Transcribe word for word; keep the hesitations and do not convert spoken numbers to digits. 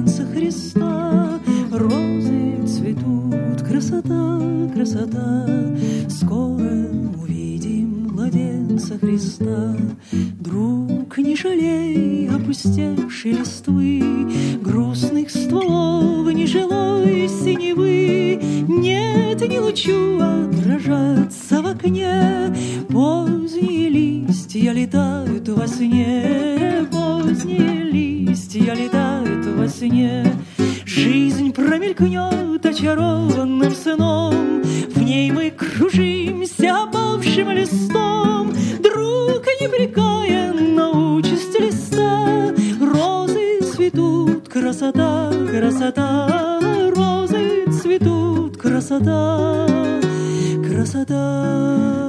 младенца Христа. Розы цветут, красота, красота. Скоро увидим младенца Христа. Друг, не жалей опустевшей листвы, грустных стволов, нежилой синевы. Нет, не лучу отражаться в окне. Поздние листья летают во сне, поздние листья летают во сне. Жизнь промелькнет очарованным сном, в ней мы кружимся опавшим листом. Друг, непрекаянна участь листа. Розы цветут, красота, красота. Розы цветут, красота, красота.